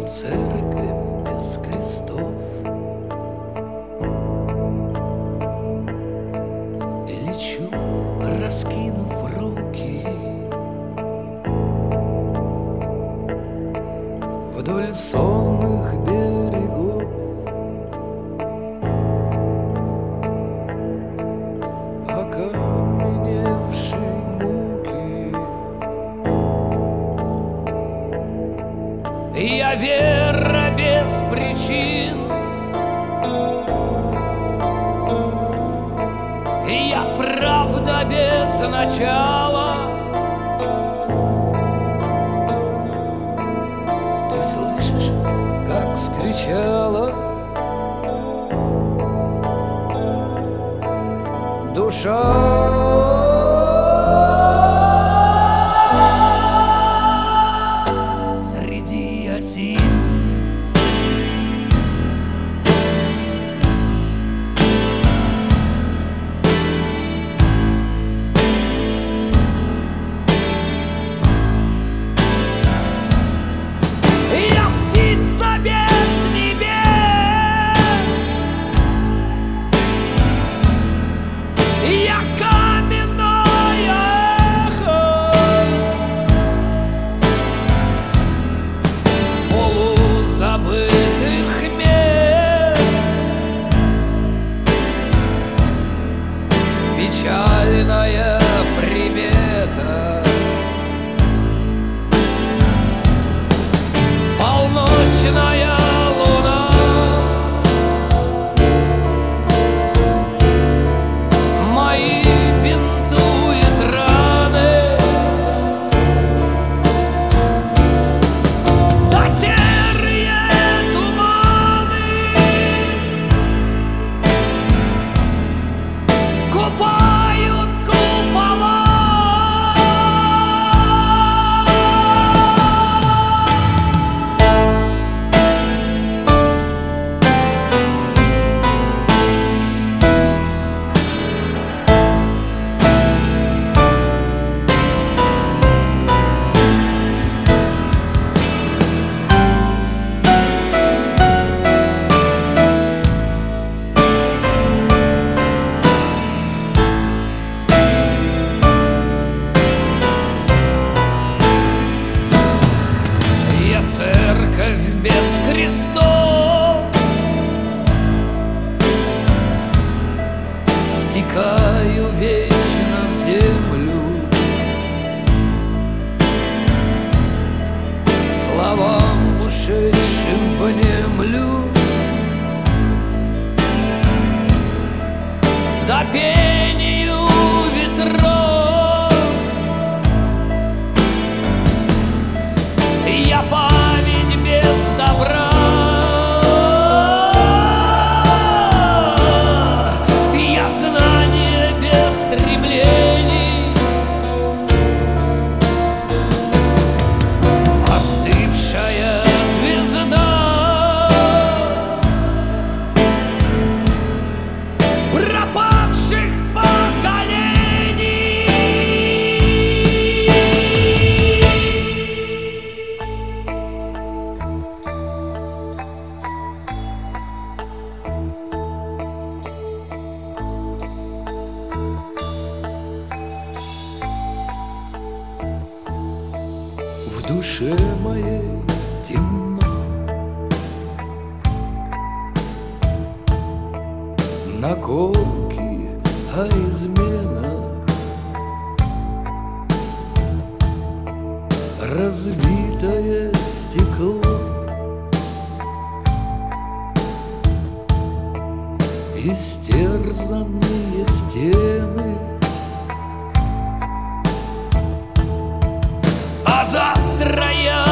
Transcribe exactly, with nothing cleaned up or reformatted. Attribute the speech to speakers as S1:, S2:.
S1: церковь без крестов. Лечу, раскинув руки, вдоль сонных берегов. Окаменевшей муки я вера без причин, я правда без начала. Ты слышишь, как вскричала душа? Среди осин я птица без небес, я каменное эхо полузабытых мест, печальная примета. Полночная луна мои бинтует раны, да серые туманы купают купола. Церковь без крестов, стекаю вечно в землю, словам ушедшим внемлю, да пению ветров я память без добра, я знание без стремлений, остывшая звезда пропавших поколений. В душе моей темно, наколки о изменах, разбитое стекло, истерзанные стены. А завтра я